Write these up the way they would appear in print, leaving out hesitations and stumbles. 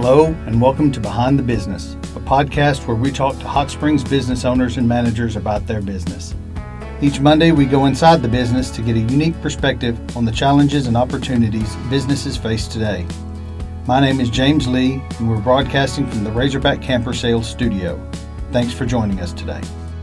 Hello, and welcome to Behind the Business, a podcast where we talk to Hot Springs business owners and managers about their business. Each Monday, we go inside the business to get a unique perspective on the challenges and opportunities businesses face today. My name is James Lee, and we're broadcasting from the Razorback Camper Sales Studio. Thanks for joining us today.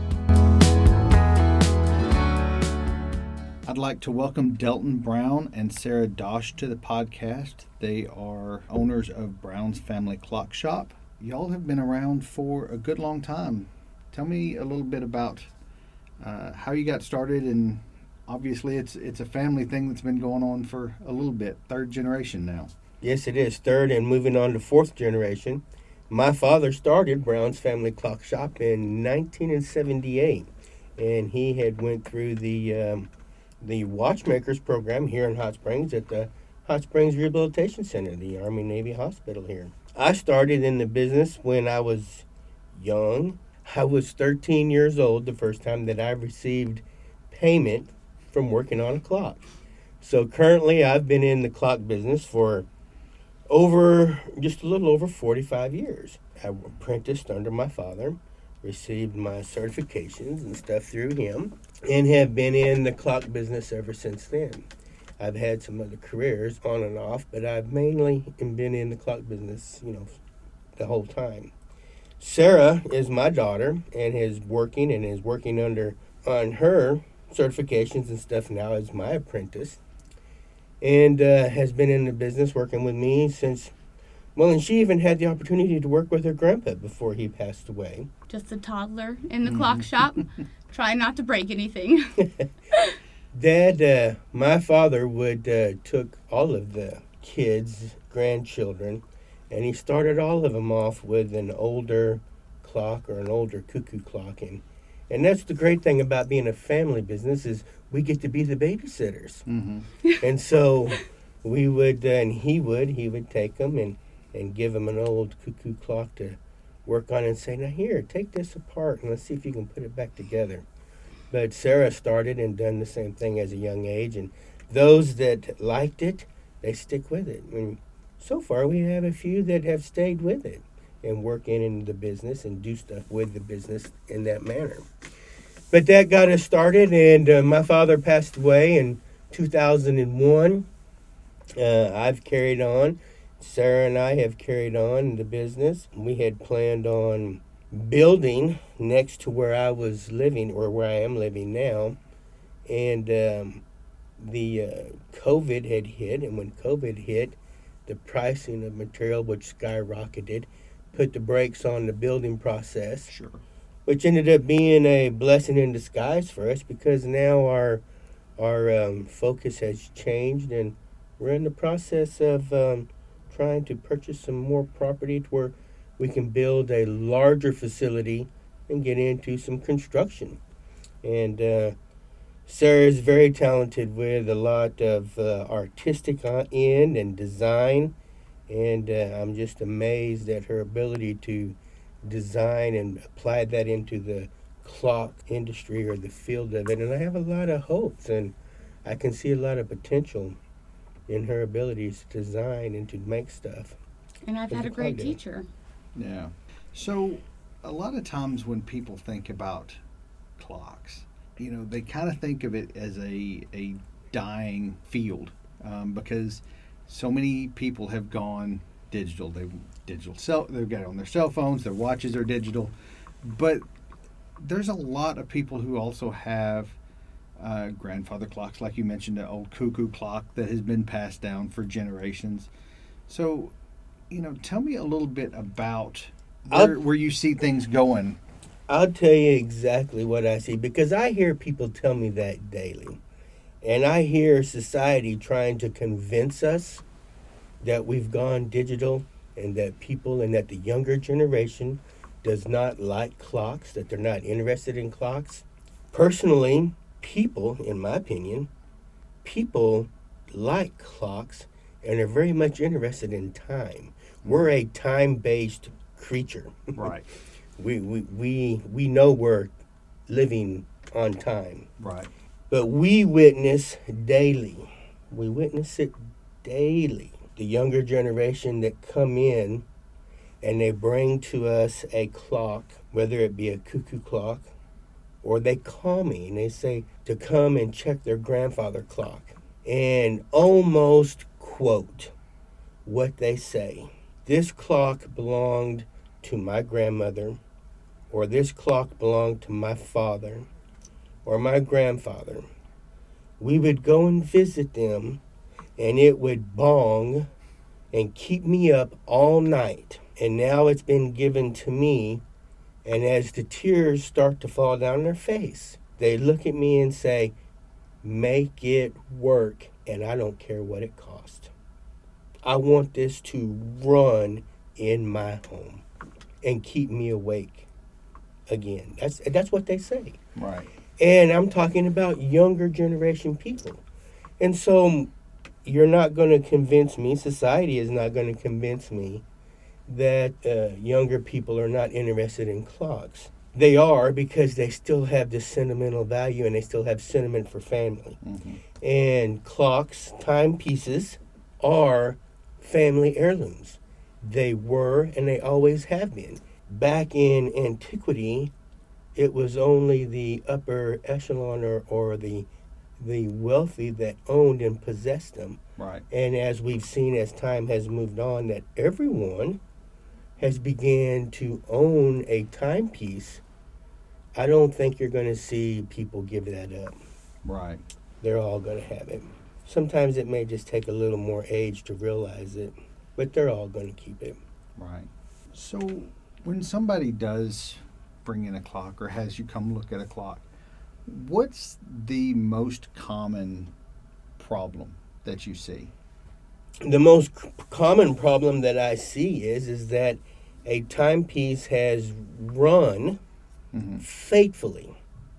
I'd like to welcome Delton Brown and Sarah Dosh to the podcast. They are owners of Brown's Family Clock Shop. Y'all have been around for a good long time. Tell me a little bit about how you got started, and obviously it's a family thing that's been going on for a little bit, third generation now. Yes, it is third and moving on to fourth generation. My father started Brown's Family Clock Shop in 1978, and he had went through the watchmakers program here in Hot Springs at the Hot Springs Rehabilitation Center, the Army Navy Hospital here. I started in the business when I was young. I was 13 years old the first time that I received payment from working on a clock. So currently I've been in the clock business for just a little over 45 years. I apprenticed under my father, received my certifications and stuff through him, and have been in the clock business ever since then. I've had some other careers on and off, but I've mainly been in the clock business, the whole time. Sarah is my daughter and is working on her certifications and stuff now as my apprentice, and has been in the business working with me since, and she even had the opportunity to work with her grandpa before he passed away. Just a toddler in the clock shop. Try not to break anything. Dad, my father took all of the kids, grandchildren, and he started all of them off with an older clock or an older cuckoo clock. And that's the great thing about being a family business is we get to be the babysitters. Mm-hmm. And so he would take them and give them an old cuckoo clock to work on and say, now here, take this apart and let's see if you can put it back together. But Sarah started and done the same thing as a young age, and those that liked it, they stick with it. And so far we have a few that have stayed with it and work in the business and do stuff with the business in that manner. But that got us started, and my father passed away in 2001. I've carried on. Sarah and I have carried on the business. We had planned on building next to where I was living, or where I am living now, and the COVID had hit, and when COVID hit, the pricing of material, which skyrocketed, put the brakes on the building process. Sure. Which ended up being a blessing in disguise for us, because now our focus has changed, and we're in the process of trying to purchase some more property to where we can build a larger facility and get into some construction. And Sarah is very talented with a lot of artistic end and design, and I'm just amazed at her ability to design and apply that into the clock industry or the field of it. And I have a lot of hopes, and I can see a lot of potential in her abilities to design and to make stuff. And I've had a great teacher. Yeah. So a lot of times when people think about clocks, they kind of think of it as a dying field, because so many people have gone digital. They've got it on their cell phones, their watches are digital. But there's a lot of people who also have grandfather clocks, like you mentioned, an old cuckoo clock that has been passed down for generations. So tell me a little bit about where you see things going. I'll tell you exactly what I see, because I hear people tell me that daily. And I hear society trying to convince us that we've gone digital, and that the younger generation does not like clocks, that they're not interested in clocks. Personally, in my opinion, people like clocks and are very much interested in time. We're a time-based creature. Right. We know we're living on time. Right. But we witness daily. We witness it daily. The younger generation that come in and they bring to us a clock, whether it be a cuckoo clock, or they call me and they say to come and check their grandfather clock, and almost quote what they say. This clock belonged to my grandmother, or this clock belonged to my father or my grandfather. We would go and visit them, and it would bong and keep me up all night. And now it's been given to me, and as the tears start to fall down their face, they look at me and say, make it work, and I don't care what it costs. I want this to run in my home and keep me awake again. That's what they say. Right. And I'm talking about younger generation people. And so you're not going to convince me, society is not going to convince me that younger people are not interested in clocks. They are, because they still have this sentimental value and they still have sentiment for family. Mm-hmm. And clocks, timepieces, are family heirlooms. They were and they always have been. Back in antiquity, it was only the upper echelon or the wealthy that owned and possessed them. Right. And as we've seen as time has moved on, that everyone has began to own a timepiece. I don't think you're going to see people give that up. Right. They're all going to have it. Sometimes it may just take a little more age to realize it, but they're all going to keep it. Right. So when somebody does bring in a clock or has you come look at a clock, what's the most common problem that you see? The most common problem that I see is that a timepiece has run Mm-hmm. faithfully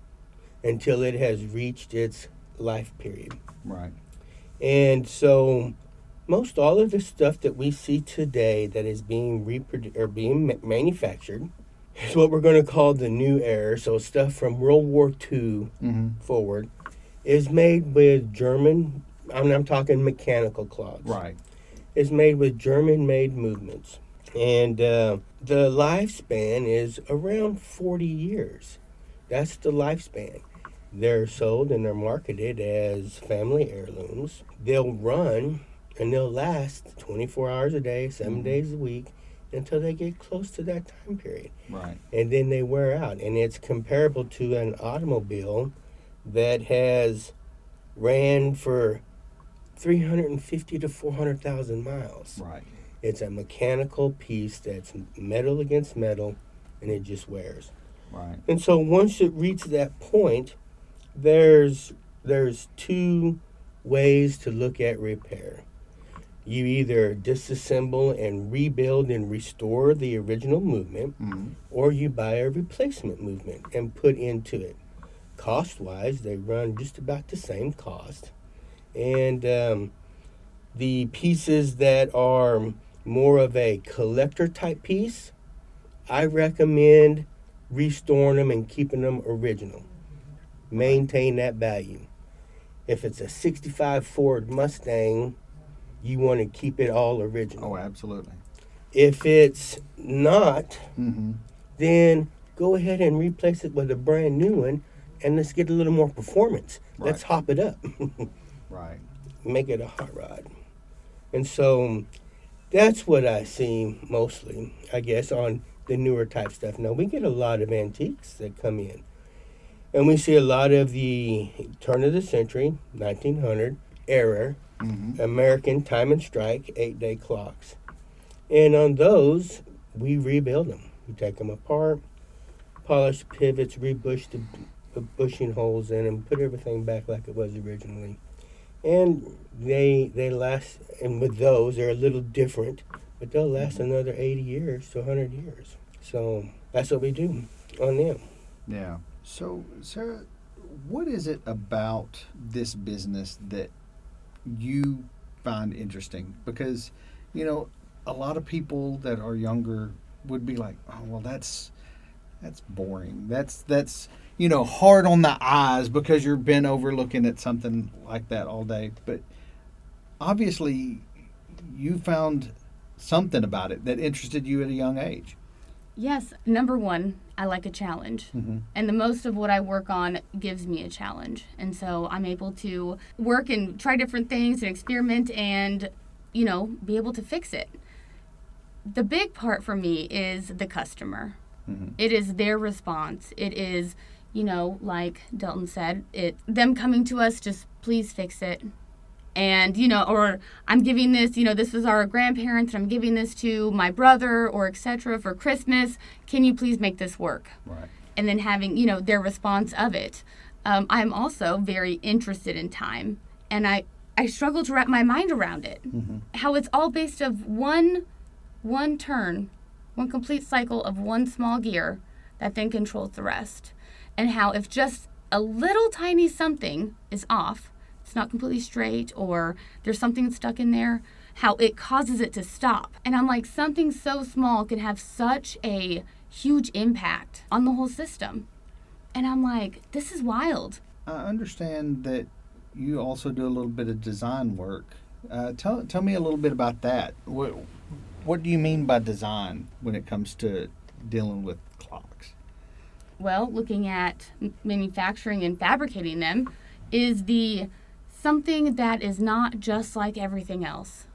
until it has reached its life period. Right. And so most all of the stuff that we see today that is being reproduced or being manufactured is what we're going to call the new era. So stuff from World War II Mm-hmm. forward is made with German, I'm talking mechanical clocks. Right. It's made with German-made movements. And the lifespan is around 40 years. That's the lifespan. They're sold and they're marketed as family heirlooms. They'll run and they'll last 24 hours a day, 7 days a week, until they get close to that time period. Right. And then they wear out. And it's comparable to an automobile that has ran for 350 to 400,000 miles. Right. It's a mechanical piece that's metal against metal, and it just wears. Right. And so once it reaches that point, there's two ways to look at repair. You either disassemble and rebuild and restore the original movement, Mm-hmm. or you buy a replacement movement and put into it. Cost-wise, they run just about the same cost. And the pieces that are more of a collector type piece, I recommend restoring them and keeping them original. Maintain that value. If it's a 65 Ford Mustang, you want to keep it all original. Oh, absolutely. If it's not, Mm-hmm. then go ahead and replace it with a brand new one, and let's get a little more performance. Right. Let's hop it up. Right. Make it a hot rod. And so that's what I see mostly, I guess, on the newer type stuff. Now, we get a lot of antiques that come in. And we see a lot of the turn of the century, 1900 era, Mm-hmm. American time and strike 8-day clocks. And on those, we rebuild them. We take them apart, polish the pivots, rebush the bushing holes in them, put everything back like it was originally. And they last, and with those, they're a little different, but they'll last another 80 years to 100 years. So that's what we do on them. Yeah. So, Sarah, what is it about this business that you find interesting? Because, you know, a lot of people that are younger would be like, oh, well, that's boring. That's you know, hard on the eyes because you're bent over looking at something like that all day. But obviously, you found something about it that interested you at a young age. Yes, number one, I like a challenge. Mm-hmm. And the most of what I work on gives me a challenge. And so I'm able to work and try different things and experiment and, be able to fix it. The big part for me is the customer. Mm-hmm. It is their response. It is, like Delton said, them coming to us, just please fix it. And, or I'm giving this, this is our grandparents, and I'm giving this to my brother or etc. for Christmas. Can you please make this work? Right. And then having, their response of it. I'm also very interested in time. And I struggle to wrap my mind around it. Mm-hmm. How it's all based of one turn, one complete cycle of one small gear that then controls the rest. And how if just a little tiny something is off, it's not completely straight, or there's something stuck in there, how it causes it to stop. And I'm like, something so small can have such a huge impact on the whole system. And I'm like, this is wild. I understand that you also do a little bit of design work. Tell me a little bit about that. What do you mean by design when it comes to dealing with clocks? Well, looking at manufacturing and fabricating them is something that is not just like everything else.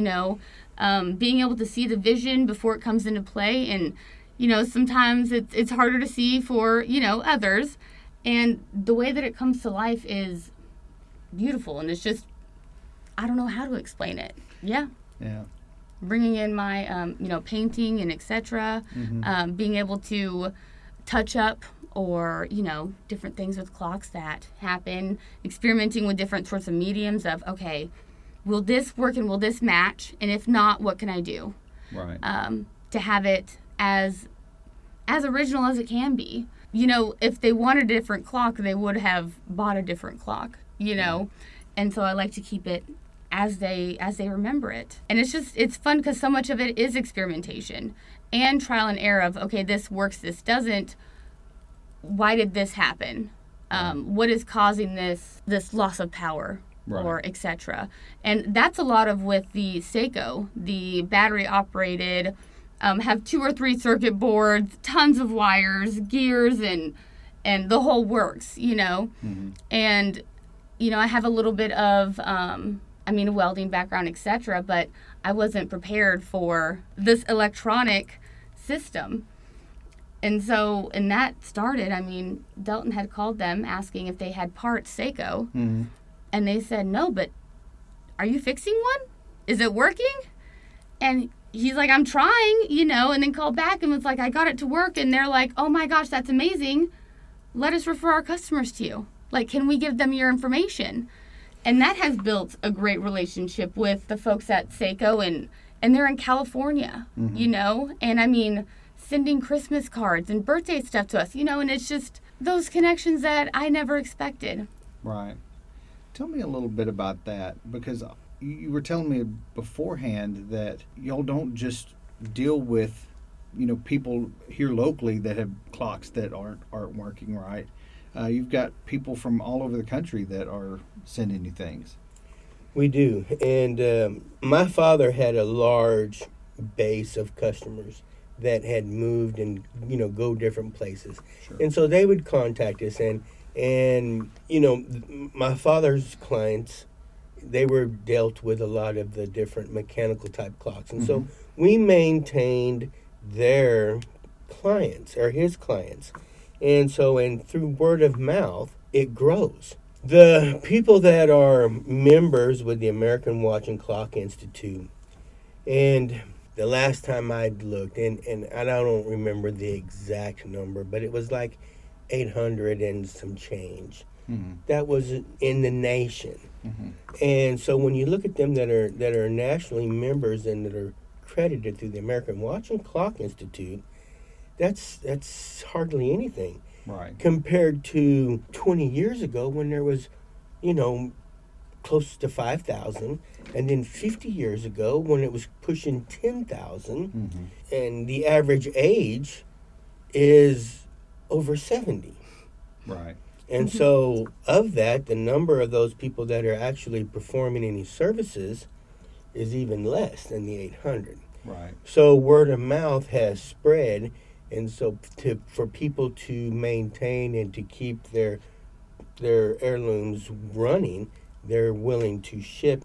Being able to see the vision before it comes into play, and sometimes it's harder to see for others, and the way that it comes to life is beautiful, and it's just, I don't know how to explain it. Yeah Bringing in my painting and etc. Mm-hmm. Being able to touch up or different things with clocks that happen, experimenting with different sorts of mediums of, okay, will this work and will this match, and if not, what can I do? Right. To have it as original as it can be. If they wanted a different clock, they would have bought a different clock, and so I like to keep it as they remember it. And it's fun because so much of it is experimentation and trial and error of, okay, this works, this doesn't. Why did this happen? What is causing this loss of power, right, or etc.? And that's a lot of with the Seiko, the battery operated, have 2 or 3 circuit boards, tons of wires, gears, and the whole works, Mm-hmm. And I have a little bit of a welding background, etc., but I wasn't prepared for this electronic system. And so, and that started, Delton had called them asking if they had parts Seiko. Mm-hmm. And they said, no, but are you fixing one? Is it working? And he's like, I'm trying, and then called back and was like, I got it to work. And they're like, oh my gosh, that's amazing. Let us refer our customers to you. Like, can we give them your information? And that has built a great relationship with the folks at Seiko, and they're in California, Mm-hmm. And sending Christmas cards and birthday stuff to us, and it's just those connections that I never expected. Right. Tell me a little bit about that, because you were telling me beforehand that y'all don't just deal with, people here locally that have clocks that aren't working right. You've got people from all over the country that are sending you things. We do. And my father had a large base of customers that had moved and, go different places. Sure. And so they would contact us. And my father's clients, they were dealt with a lot of the different mechanical type clocks. And so we maintained their clients, or his clients. And so, through word of mouth, it grows. The people that are members with the American Watch and Clock Institute, and the last time I'd looked, and I don't remember the exact number, but it was like 800 and some change. Mm-hmm. That was in the nation. Mm-hmm. And so when you look at them that are nationally members and that are credited through the American Watch and Clock Institute, that's hardly anything. Right. Compared to 20 years ago when there was, close to 5,000, and then 50 years ago when it was pushing 10,000, Mm-hmm. and the average age is over 70. Right. And so of that, the number of those people that are actually performing any services is even less than the 800. Right. So word of mouth has spread, and so for people to maintain and to keep their heirlooms running, they're willing to ship.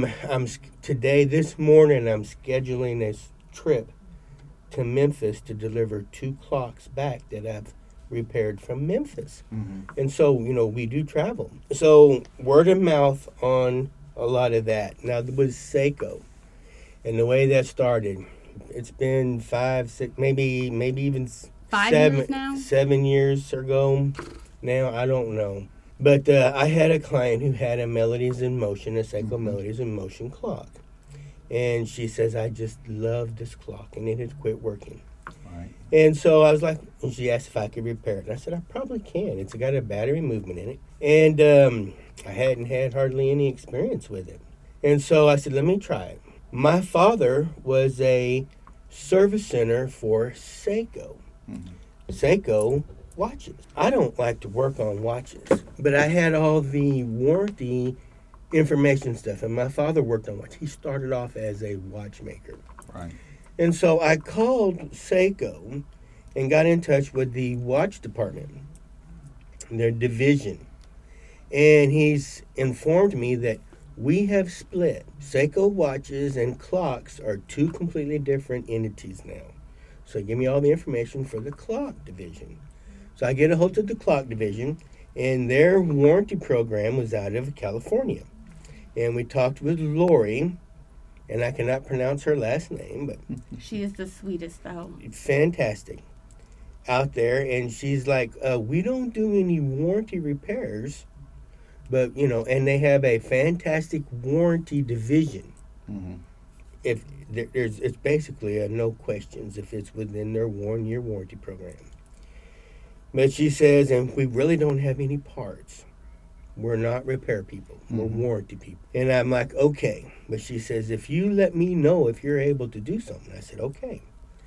Today, this morning, I'm scheduling a trip to Memphis to deliver 2 clocks back that I've repaired from Memphis. Mm-hmm. And so, we do travel. So word of mouth on a lot of that. Now, there was Seiko. And the way that started, it's been 5, 6, maybe even 5 years now? 7 years ago now. I don't know. But I had a client who had a Melodies in Motion, a Seiko Melodies in Motion clock. And she says, I just love this clock, and it had quit working. Right. And so I was like, and she asked if I could repair it. And I said, I probably can. It's got a battery movement in it. And I hadn't had hardly any experience with it. And so I said, let me try it. My father was a service center for Seiko. Mm-hmm. Seiko watches. I don't like to work on watches, but I had all the warranty information stuff, and my father worked on watches. He started off as a watchmaker. Right. And so I called Seiko and got in touch with the watch department, their division. And he's informed me that we have split. Seiko watches and clocks are 2 completely different entities now. So give me all the information for the clock division. So I get a hold of the clock division, and their warranty program was out of California. And we talked with Lori, and I cannot pronounce her last name, but She is the sweetest, though. fantastic out there. And she's like, we don't do any warranty repairs, but, and they have a fantastic warranty division. Mm-hmm. If it's basically a no questions if it's within their 1-year warranty program. But she says, and we really don't have any parts. We're not repair people. We're warranty people. And I'm like, okay. But she says, if you let me know if you're able to do something. I said, okay.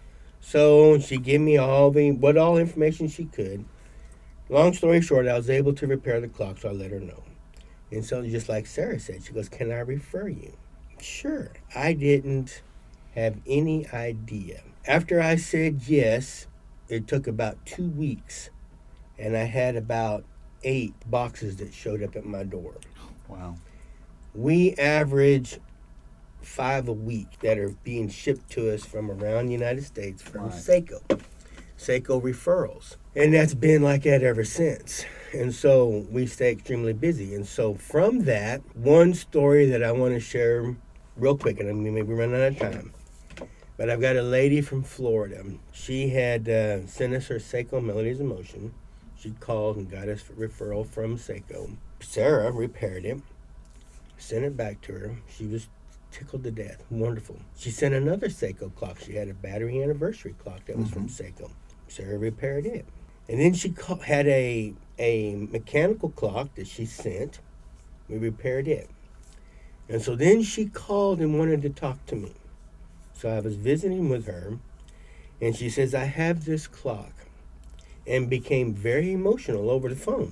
So she gave me all information she could. Long story short, I was able to repair the clock, so I let her know. And so just like Sarah said, she goes, can I refer you? Sure. I didn't have any idea. After I said yes, it took about 2 weeks, and I had about 8 boxes that showed up at my door. Wow. We average 5 a week that are being shipped to us from around the United States from Seiko referrals. And that's been like that ever since. And so we stay extremely busy. And so from that, one story that I want to share real quick, and I mean, maybe run out of time. But I've got a lady from Florida. She had sent us her Seiko Melodies in Motion. She called and got us a referral from Seiko. Sarah repaired it, sent it back to her. She was tickled to death. Wonderful. She sent another Seiko clock. She had a battery anniversary clock that was from Seiko. Sarah repaired it. And then she had a mechanical clock that she sent. We repaired it. And so then she called and wanted to talk to me. So I was visiting with her, and she says, I have this clock, and became very emotional over the phone.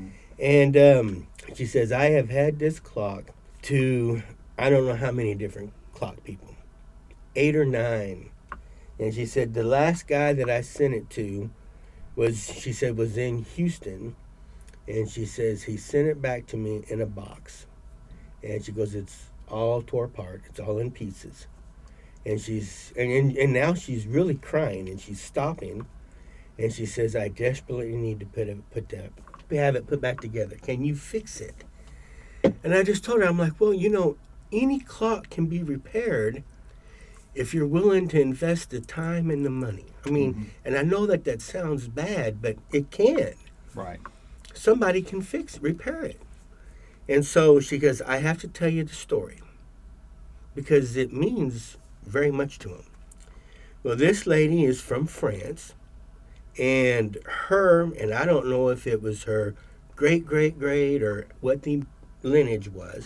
And she says, I have had this clock to, I don't know how many different clock people, 8 or 9. And she said, the last guy that I sent it to was in Houston. And she says, he sent it back to me in a box. And she goes, it's all tore apart. It's all in pieces. And and now she's really crying, and she's stopping. And she says, I desperately need to have it put back together. Can you fix it? And I just told her, I'm like, well, any clock can be repaired if you're willing to invest the time and the money. I mean, and I know that sounds bad, but it can. Right. Somebody can repair it. And so she goes, I have to tell you the story because it means very much to him. Well, this lady is from France, and I don't know if it was her great or what the lineage was,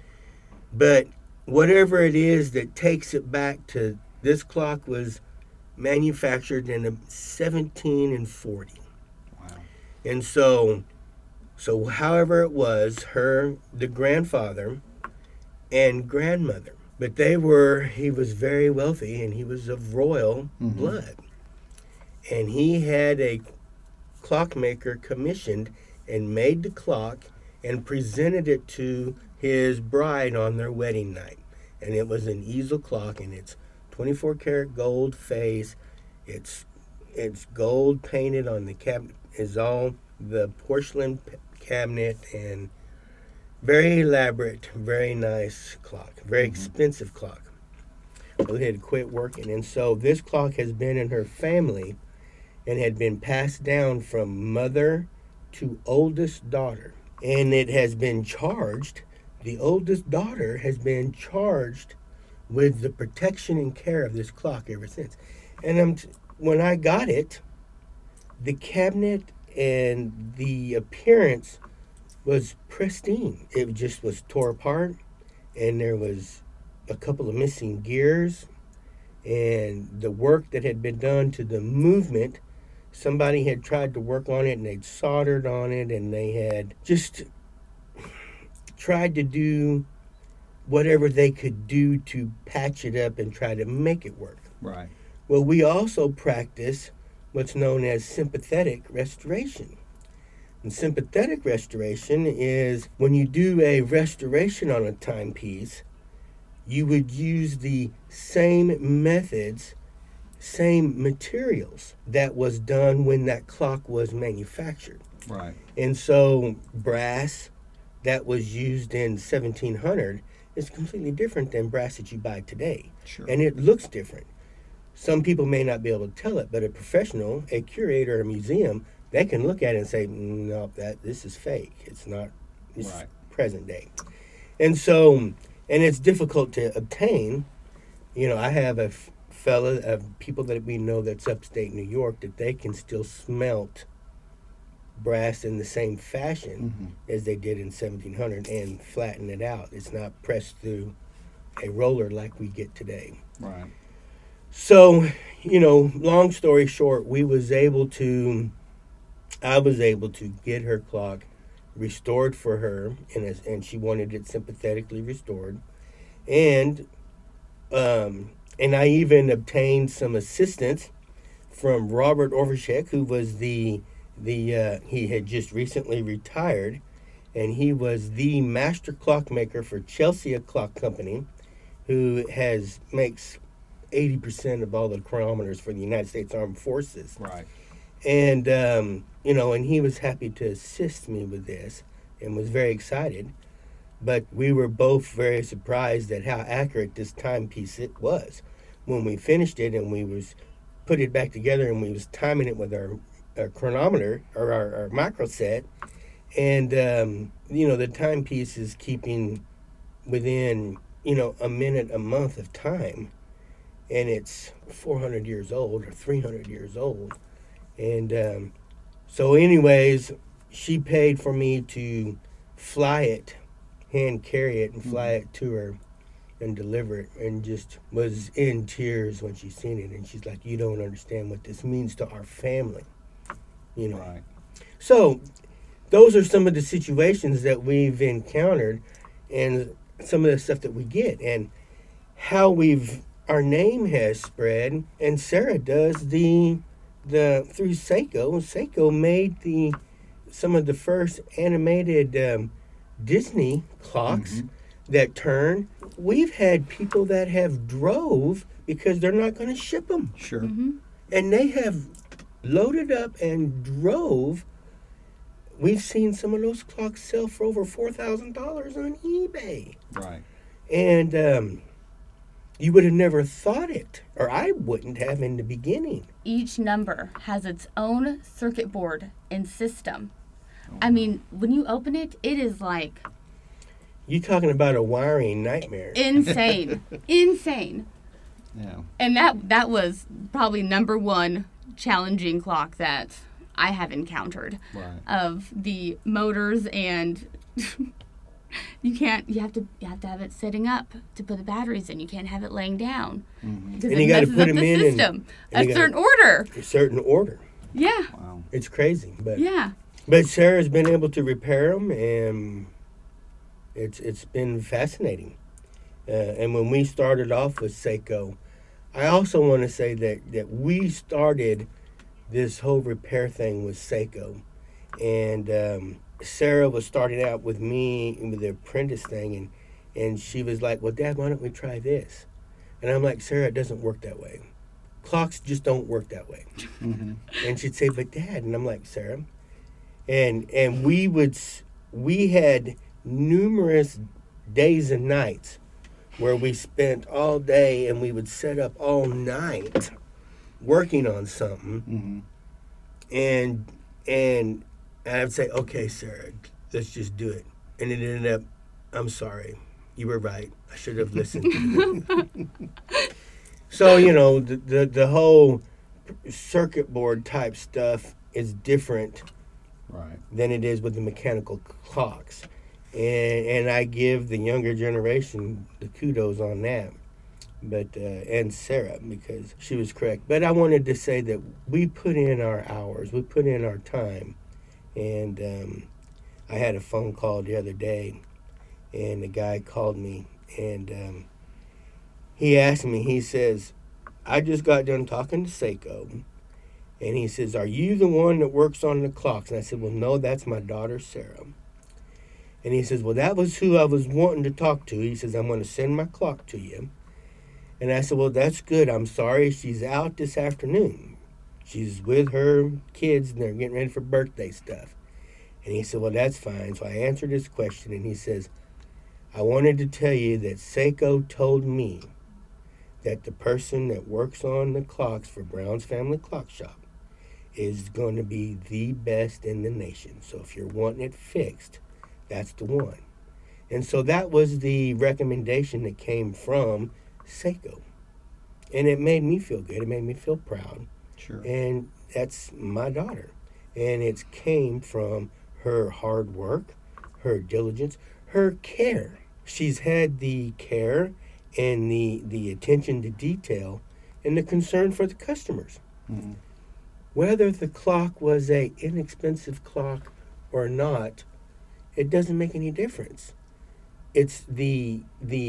but whatever it is that takes it back to this clock was manufactured in 1740. Wow. And so however it was, the grandfather and grandmother But he was very wealthy, and he was of royal blood. And he had a clockmaker commissioned and made the clock and presented it to his bride on their wedding night. And it was an easel clock, and it's 24 karat gold face. It's gold painted on the cabinet. Is all the porcelain cabinet, and very elaborate, very nice clock, very expensive clock. Well, it had quit working, and so this clock has been in her family and had been passed down from mother to oldest daughter. And it has been charged, the oldest daughter has been charged with the protection and care of this clock ever since. And when I got it, the cabinet and the appearance was pristine. It just was tore apart, and there was a couple of missing gears, and the work that had been done to the movement, somebody had tried to work on it, and they'd soldered on it, and they had just tried to do whatever they could do to patch it up and try to make it work. Right. Well, we also practice what's known as sympathetic restoration. And sympathetic restoration is when you do a restoration on a timepiece, you would use the same methods, same materials that was done when that clock was manufactured. Right. And so brass that was used in 1700 is completely different than brass that you buy today. Sure. And it looks different. Some people may not be able to tell it, but a professional, a curator, a museum, they can look at it and say, no, this is fake. It's not Right. present day. And so, and it's difficult to obtain. You know, I have a fella of people that we know that's upstate New York that they can still smelt brass in the same fashion as they did in 1700 and flatten it out. It's not pressed through a roller like we get today. Right. So, you know, long story short, I was able to get her clock restored for her, and she wanted it sympathetically restored. And I even obtained some assistance from Robert Overshek, who was he had just recently retired, and he was the master clockmaker for Chelsea Clock Company, who makes 80% of all the chronometers for the United States Armed Forces. Right. And, you know, and he was happy to assist me with this and was very excited. But we were both very surprised at how accurate this timepiece it was. When we finished it and we put it back together and we was timing it with our chronometer or our micro set, and, you know, the timepiece is keeping within, you know, a minute a month of time. And it's 400 years old or 300 years old. And so anyways, she paid for me to fly it, hand carry it, and fly it to her and deliver it, and just was in tears when she seen it. And she's like, you don't understand what this means to our family, you know. Right. So those are some of the situations that we've encountered and some of the stuff that we get and how our name has spread. And Sarah does through Seiko. Seiko made some of the first animated Disney clocks that turn. We've had people that have drove because they're not going to ship them. Sure. And they have loaded up and drove. We've seen some of those clocks sell for over $4,000 on eBay. Right. And you would have never thought it, or I wouldn't have in the beginning. Each number has its own circuit board and system. I mean, when you open it, it is like... You're talking about a wiring nightmare. Insane. Insane. Yeah. And that was probably number one challenging clock that I have encountered. Right. Of the motors, and you have to have it setting up to put the batteries in. You can't have it laying down. Because And it you got to messes put up them the in system. and A certain order. A certain order. Yeah. Wow. It's crazy, but Yeah. But Sarah's been able to repair them, and it's been fascinating. And when we started off with Seiko, I also want to say that we started this whole repair thing with Seiko. And Sarah was starting out with me with the apprentice thing, and she was like, well, Dad, why don't we try this? And I'm like, Sarah, it doesn't work that way. Clocks just don't work that way. Mm-hmm. And she'd say, but Dad, and I'm like, Sarah. And we had numerous days and nights where we spent all day and we would set up all night working on something. Mm-hmm. And I'd say, okay, Sarah, let's just do it. And it ended up, I'm sorry, you were right. I should have listened to you. So, the whole circuit board type stuff is different Right. than it is with the mechanical clocks. And I give the younger generation the kudos on that. But and Sarah, because she was correct. But I wanted to say that we put in our hours, we put in our time. And I had a phone call the other day, and the guy called me, and he asked me, he says, I just got done talking to Seiko, and he says, are you the one that works on the clocks? And I said, well, no, that's my daughter, Sarah. And he says, well, that was who I was wanting to talk to. He says, I'm going to send my clock to you. And I said, well, that's good. I'm sorry, she's out this afternoon. She's with her kids, and they're getting ready for birthday stuff. And he said, well, that's fine. So I answered his question, and he says, I wanted to tell you that Seiko told me that the person that works on the clocks for Brown's Family Clock Shop is going to be the best in the nation. So if you're wanting it fixed, that's the one. And so that was the recommendation that came from Seiko. And it made me feel good. It made me feel proud. Sure. And that's my daughter. And it came from her hard work, her diligence, her care. She's had the care and the attention to detail and the concern for the customers. Mm-hmm. Whether the clock was a inexpensive clock or not, it doesn't make any difference. It's the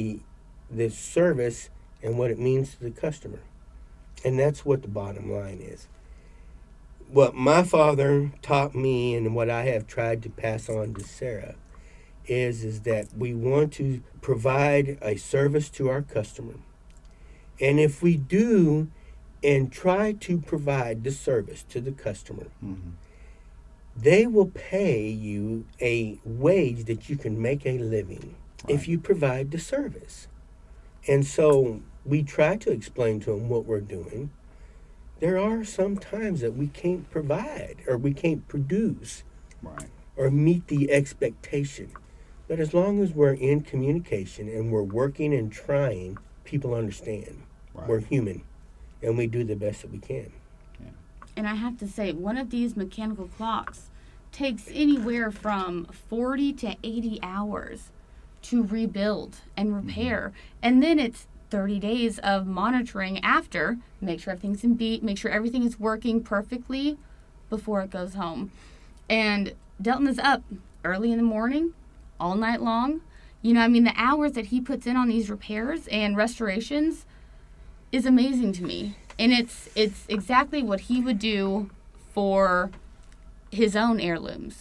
service and what it means to the customer. And that's what the bottom line is. What my father taught me and what I have tried to pass on to Sarah is that we want to provide a service to our customer. And if we do and try to provide the service to the customer, Mm-hmm. they will pay you a wage that you can make a living if you provide the service. And so we try to explain to them what we're doing. There are some times that we can't provide or we can't produce Right. or meet the expectation. But as long as we're in communication and we're working and trying, people understand. Right. We're human, and we do the best that we can. And I have to say, one of these mechanical clocks takes anywhere from 40 to 80 hours to rebuild and repair. And then it's 30 days of monitoring after, make sure everything's in beat, make sure everything is working perfectly before it goes home. And Delton is up early in the morning, all night long. The hours that he puts in on these repairs and restorations is amazing to me. And it's exactly what he would do for his own heirlooms,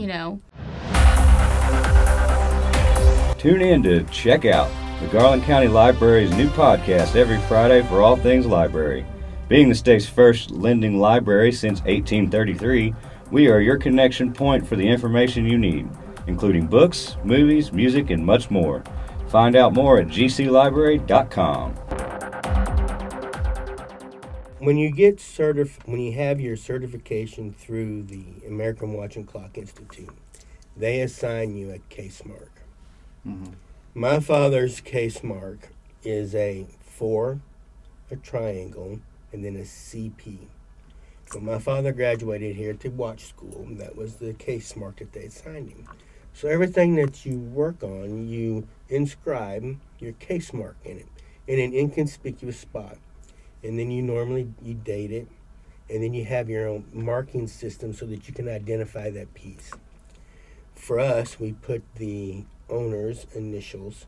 Tune in to Check Out, the Garland County Library's new podcast every Friday for all things library. Being the state's first lending library since 1833, we are your connection point for the information you need, including books, movies, music, and much more. Find out more at gclibrary.com. When you have your certification through the American Watch and Clock Institute, they assign you a case mark. Mm-hmm. My father's case mark is a 4, a triangle, and then a CP. So my father graduated here to watch school, and that was the case mark that they assigned him. So everything that you work on, you inscribe your case mark in it, in an inconspicuous spot. And then you date it, and then you have your own marking system so that you can identify that piece. For us, we put the owner's initials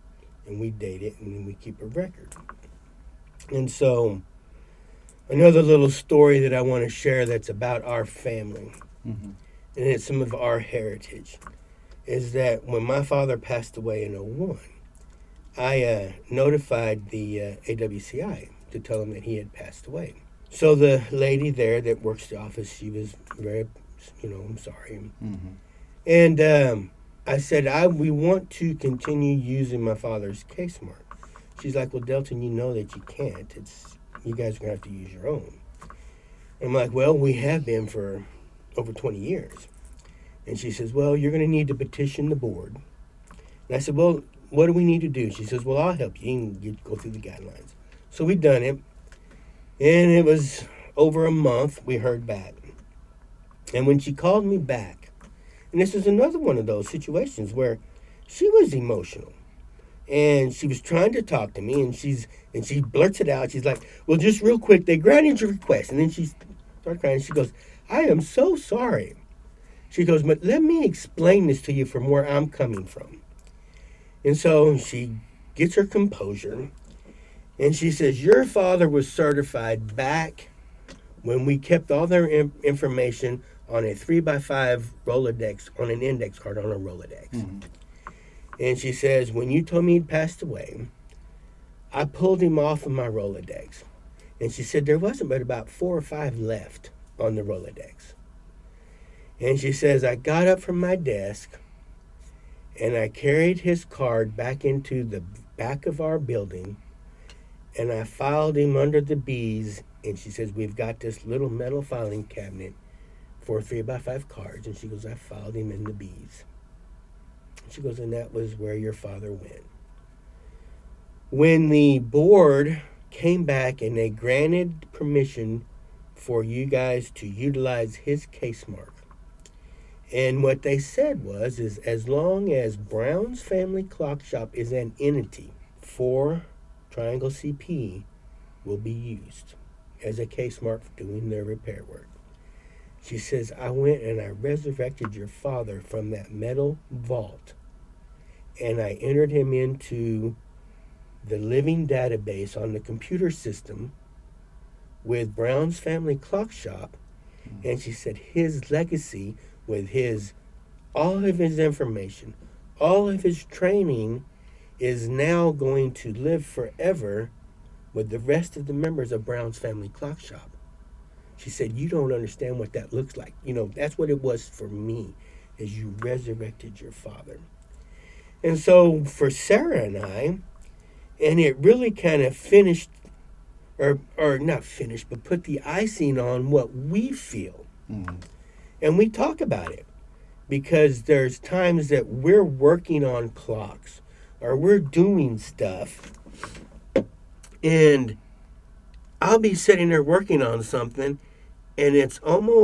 and we date it, and then we keep a record. And so, another little story that I want to share that's about our family, Mm-hmm. and it's some of our heritage, is that when my father passed away in 2001, I notified the AWCI to tell them that he had passed away. So the lady there that works the office, she was very, I'm sorry. Mm-hmm. And I said, we want to continue using my father's case mark. She's like, well, Delton, you know that you can't. You guys are going to have to use your own. I'm like, well, we have been for over 20 years. And she says, well, you're going to need to petition the board. And I said, well, what do we need to do? She says, well, I'll help you. You can go through the guidelines. So we've done it. And it was over a month we heard back. And when she called me back, and this is another one of those situations where she was emotional. And she was trying to talk to me, and she blurts it out. She's like, well, just real quick, they granted your request. And then she started crying. She goes, I am so sorry. She goes, but let me explain this to you from where I'm coming from. And so she gets her composure, and she says, your father was certified back when we kept all their information on a 3x5 Rolodex, on an index card on a Rolodex. Mm-hmm. And she says, when you told me he'd passed away, I pulled him off of my Rolodex. And she said there wasn't but about 4 or 5 left on the Rolodex. And she says, I got up from my desk and I carried his card back into the back of our building and I filed him under the B's. And she says, we've got this little metal filing cabinet for 3x5 cards. And she goes, I filed him in the B's. She goes, and that was where your father went. When the board came back and they granted permission for you guys to utilize his case mark, and what they said is as long as Brown's Family Clock Shop is an entity, 4 Triangle CP will be used as a case mark for doing their repair work. She says, I went and I resurrected your father from that metal vault, and I entered him into the living database on the computer system with Brown's Family Clock Shop. And she said his legacy with all of his information, all of his training is now going to live forever with the rest of the members of Brown's Family Clock Shop. She said, you don't understand what that looks like. That's what it was for me, is you resurrected your father. And so for Sarah and I, and it really kind of finished, or not finished, but put the icing on what we feel. Mm-hmm. And we talk about it because there's times that we're working on clocks or we're doing stuff, and I'll be sitting there working on something, and it's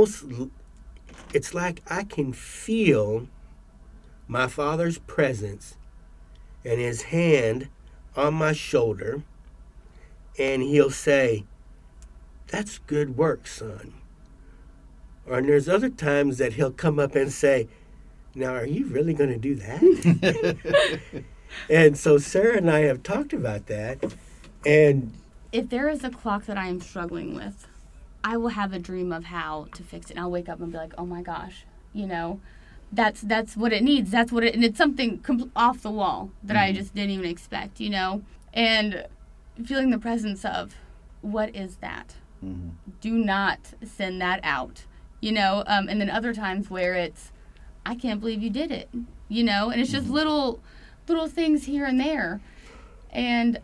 like I can feel my father's presence and his hand on my shoulder, and he'll say, that's good work, son. And there's other times that he'll come up and say, now, are you really going to do that? And so Sarah and I have talked about that. And if there is a clock that I am struggling with, I will have a dream of how to fix it. And I'll wake up and be like, oh my gosh, that's what it needs. And it's something off the wall that I just didn't even expect, and feeling the presence of, what is that? Mm-hmm. Do not send that out, and then other times where it's, I can't believe you did it, and it's just little things here and there. And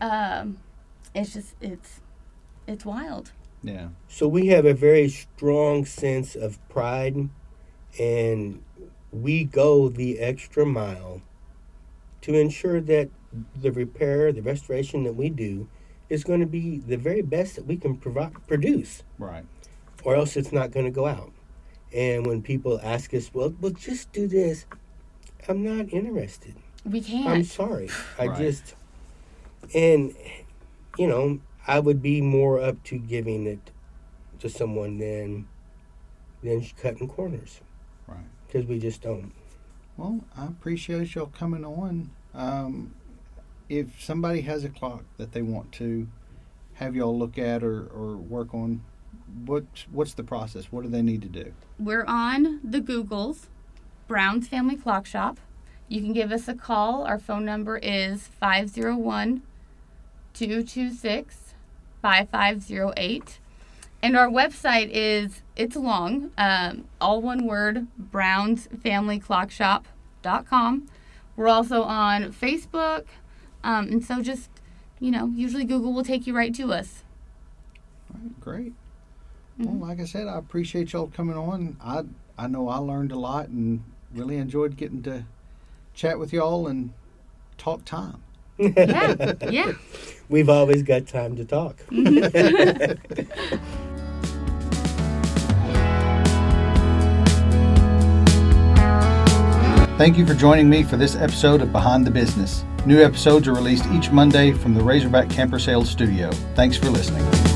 it's wild. Yeah. So we have a very strong sense of pride, and we go the extra mile to ensure that the repair, the restoration that we do is going to be the very best that we can produce. Right. Or else it's not going to go out. And when people ask us, well, just do this, I'm not interested. We can't. I'm sorry. Right. I would be more up to giving it to someone than cutting corners. Right. Because we just don't. Well, I appreciate y'all coming on. if somebody has a clock that they want to have y'all look at or work on, what's the process? What do they need to do? We're on the Googles, Brown's Family Clock Shop. You can give us a call. Our phone number is 501-226-5508. And our website is, it's long, all one word, brownsfamilyclockshop.com. We're also on Facebook. And so just, usually Google will take you right to us. All right, great. Well, like I said, I appreciate y'all coming on. I know I learned a lot and really enjoyed getting to chat with y'all and talk time. Yeah. We've always got time to talk. Thank you for joining me for this episode of Behind the Business. New episodes are released each Monday from the Razorback Camper Sales Studio. Thanks for listening.